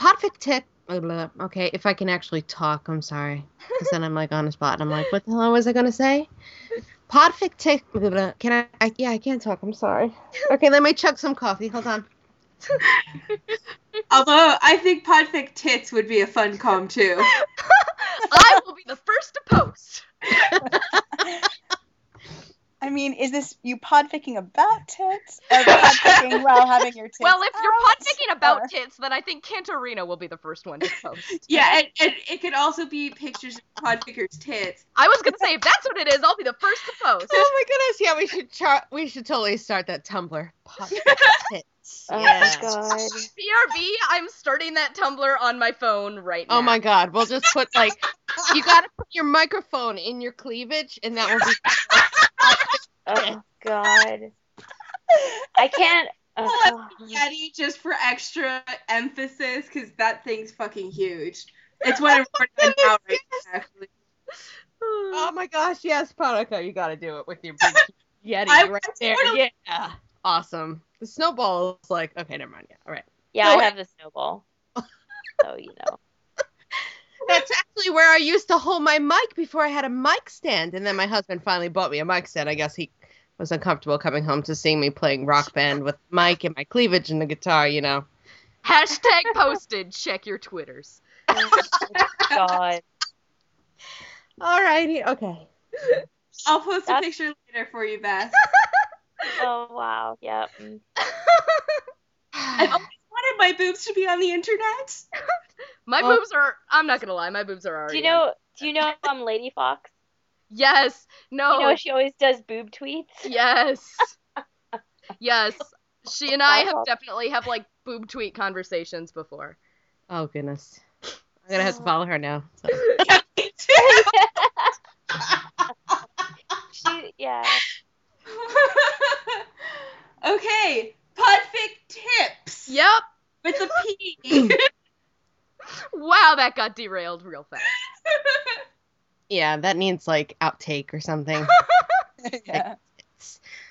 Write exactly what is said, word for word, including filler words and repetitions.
Podfic tip. Okay, if I can actually talk, I'm sorry. Because then I'm like on the spot and I'm like, what the hell was I going to say? Podfic tip. Can I, I? Yeah, I can't talk. I'm sorry. Okay, let me chug some coffee. Hold on. Although I think Podfic tits would be a fun com too. I will be the first to post. I mean, is this you podficking about tits? Or podficking while having your tits Well, if you're out, podficking about or... tits, then I think Cantorino will be the first one to post. Yeah, and, and it could also be pictures of Podficker's tits. I was gonna say, if that's what it is, I'll be the first to post. Oh my goodness, yeah, we should try, we should totally start that Tumblr. Podfic tits. Oh Yeah. my god. B R B, I'm starting that Tumblr on my phone right now. Oh my god, we'll just put like, you gotta put your microphone in your cleavage and that will be... Oh god. I can't. Pull Oh. up the Yeti just for extra emphasis, because that thing's fucking huge. It's what I'm recording now, right now, actually. Oh my gosh, yes, Ponica, you gotta do it with your big Yeti I right was there. totally- Yeah, awesome. The snowball is like, okay, never mind. Yeah, all right. Yeah, No, I wait. have the snowball. So you know. That's actually where I used to hold my mic before I had a mic stand, and then my husband finally bought me a mic stand. I guess he was uncomfortable coming home to seeing me playing Rock Band with mic and my cleavage and the guitar, you know. Hashtag posted. Check your Twitters. Oh god. Alrighty, okay. I'll post That's- a picture later for you, Beth. Oh wow. Yep. Mm. I've always wanted my boobs to be on the internet. My Oh. boobs are. I'm not gonna lie. My boobs are already. Do you know? Do you know um Lady Fox? Yes. No. You know she always does boob tweets. Yes. Yes. She and I That's have all- definitely have like boob tweet conversations before. Oh, goodness. I'm gonna have to follow her now. So. Yeah, me too. She yeah. Okay, Podfic tips. Yep. With the P. Wow, that got derailed real fast. Yeah, that needs like outtake or something. yeah.